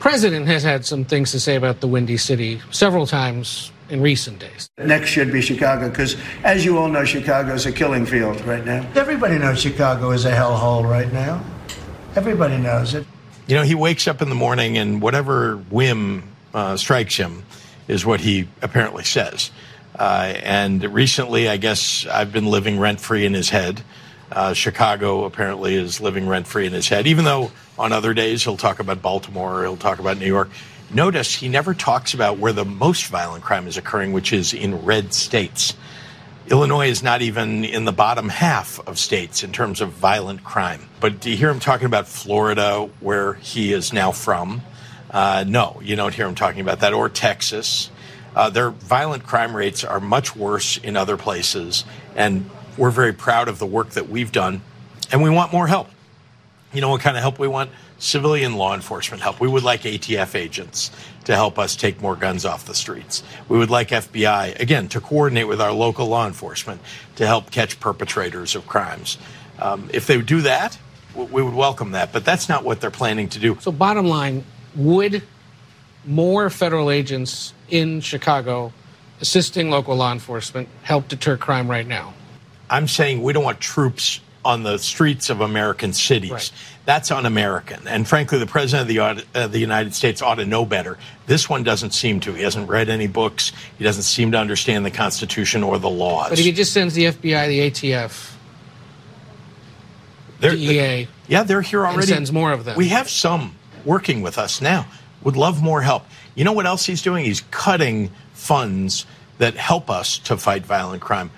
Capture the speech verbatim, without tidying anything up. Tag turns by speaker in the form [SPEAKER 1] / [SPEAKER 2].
[SPEAKER 1] president has had some things to say about the Windy City several times in recent days.
[SPEAKER 2] Next should be Chicago, because as you all know, Chicago is a killing field right now. Everybody knows Chicago is a hellhole right now. Everybody knows it.
[SPEAKER 3] You know, he wakes up in the morning and whatever whim uh, strikes him is what he apparently says. Uh, and recently, I guess I've been living rent-free in his head. Uh, Chicago apparently is living rent-free in his head, even though on other days he'll talk about Baltimore or he'll talk about New York. Notice he never talks about where the most violent crime is occurring, which is in red states. Illinois is not even in the bottom half of states in terms of violent crime. But do you hear him talking about Florida, where he is now from? Uh, no, you don't hear him talking about that. Or Texas. Uh, their violent crime rates are much worse in other places. And we're very proud of the work that we've done. And we want more help. You know what kind of help we want? Civilian law enforcement help. We would like A T F agents to help us take more guns off the streets. We would like F B I, again, to coordinate with our local law enforcement to help catch perpetrators of crimes. Um, if they would do that, we would welcome that. But that's not what they're planning to do.
[SPEAKER 1] So bottom line, would more federal agents in Chicago assisting local law enforcement help deter crime right now?
[SPEAKER 3] I'm saying we don't want troops on the streets of American cities.
[SPEAKER 1] Right.
[SPEAKER 3] That's un-American. And frankly, the president of the, uh, the United States ought to know better. This one doesn't seem to. He hasn't read any books. He doesn't seem to understand the Constitution or the laws.
[SPEAKER 1] But if he just sends the F B I, the A T F,
[SPEAKER 3] they're,
[SPEAKER 1] D E A,
[SPEAKER 3] yeah, they're here already.
[SPEAKER 1] And sends more of them.
[SPEAKER 3] We have some working with us now. Would love more help. You know what else he's doing? He's cutting funds that help us to fight violent crime.